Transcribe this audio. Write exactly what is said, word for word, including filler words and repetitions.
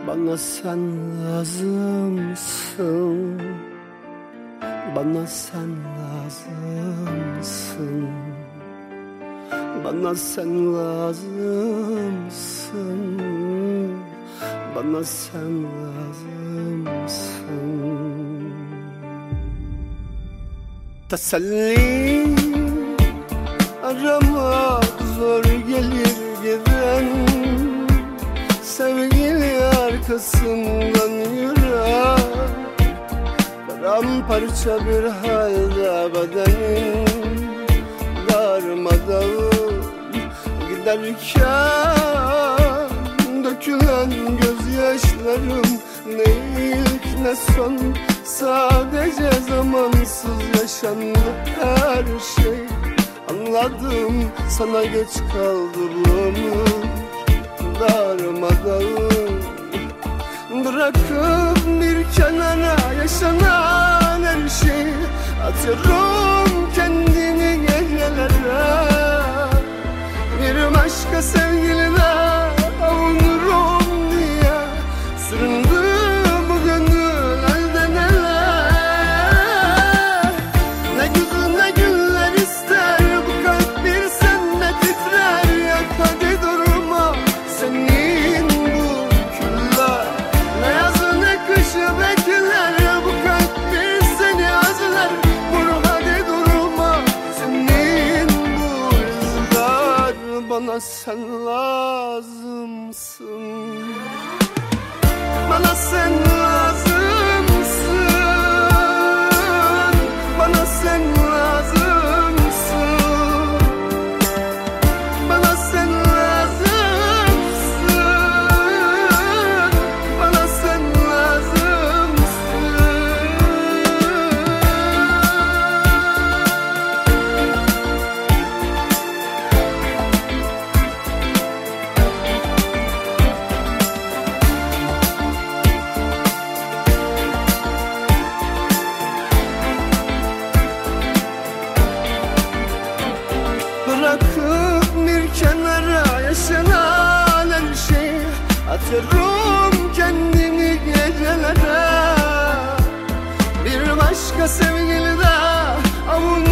Bana sen lazımsın, bana sen lazımsın, bana sen lazımsın, bana sen lazımsın. Teselli aramak zor gelir giden, sevgili arkasından yürür, paramparça bir halde bedenin, darmadağın giderken dökülen gözyaşlarım ne ilk ne son, sadece zamansız yaşandı her şey. Anladım, sana geç kaldı bu ömür, darmadağın. Bırakıp bir kenara yaşanan her şeyi, atıyorum kendini gecelere. Bir başka sevgiline avunurum diye süründü bu gönül elde neler. Ne güzel ne güller ister bu kalp, bir sende titrer. Yak hadi durma senin bu küller, ne yazı ne kışı bekler. Bu kalp bir seni özler, vur hadi durma senin bu rüzgar. Bana sen lazımsın, bana sen lazımsın, bana sen lazımsın, bana sen lazımsın, bana sen bırakıp bir kenara yaşanan her şeyi, atıyorum kendimi gecelere. Bir başka sevgili de avun